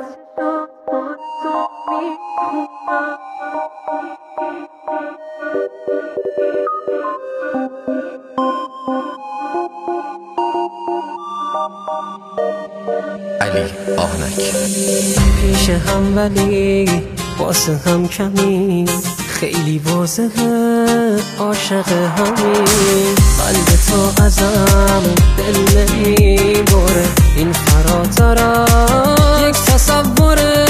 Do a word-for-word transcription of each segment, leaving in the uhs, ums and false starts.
علی آهنک. پیش هم ولی واسه هم کمی، خیلی واضحه عاشق همین. قلب تو ازم دل نمیبره، این فراتر از یک تصوره.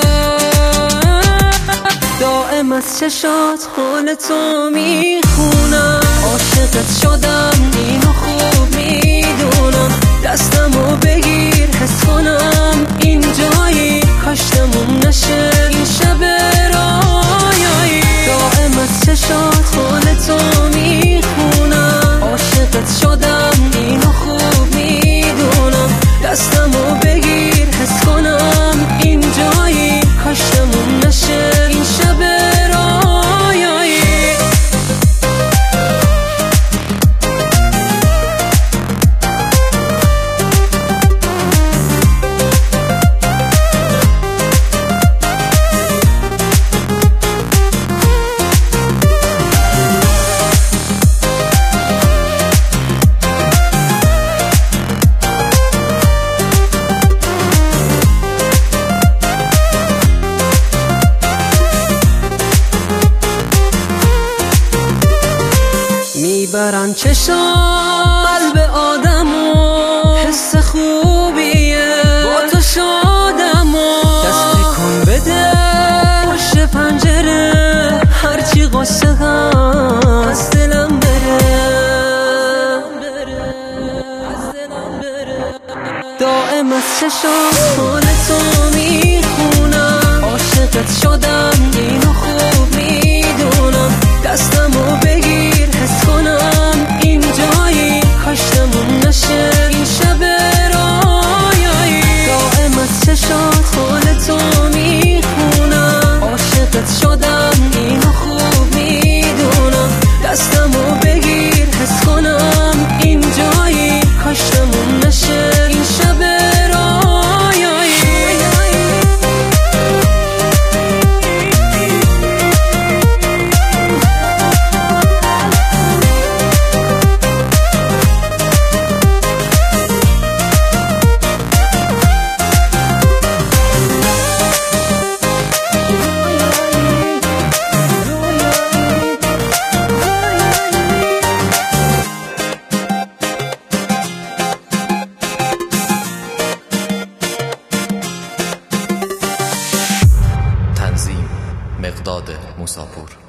دائم از چشات حال تو میخونم، عاشقت شدم اینو خوب میدونم. دستمو بگیر حس کنم اینجایی، کاش تموم نشه این شب رویایی. دائم از چشات حال تو میخونم، عاشقت شدم اینو خوب میدونم. دستمو بگیر حس کنم اینجایی، کاش تموم نشه این شب رویایی. میبرن چشام قلب آدمو، حس خوبیه با تو شادمو. دست کن بده پشت پنجره، هرچی قصه هم از دلم بره. دائم از چشام حال تو میخونم، عاشقت شدم اینو خوب میدونم. دستمو بگیر حس کنم اینجایی، کاش تموم نشه این شب رویایی. دائم از چشات حال تو میخونم، عاشقت شدم اینو خوب میدونم. دستمو بگیر حس کنم اینجایی، کاش تموم نشه این شب رویایی. تنظیم مقداد موساپور.